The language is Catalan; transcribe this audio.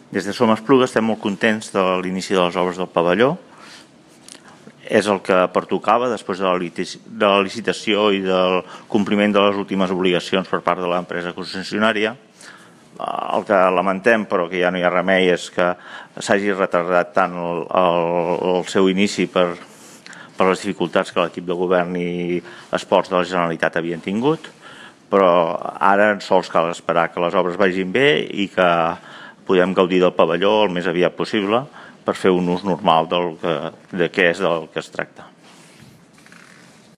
Des de Som Espluga estem molt contents de l'inici de les obres del pavelló. És el que pertocava després de la licitació i del compliment de les últimes obligacions per part de l'empresa concessionària. El que lamentem, però que ja no hi ha remei, és que s'hagi retardat tant el seu inici per les dificultats que l'equip de govern i esports de la Generalitat havien tingut, però ara sols cal esperar que les obres vagin bé i que podem gaudir del pavelló el més aviat possible per fer un ús normal de què és del que es tracta.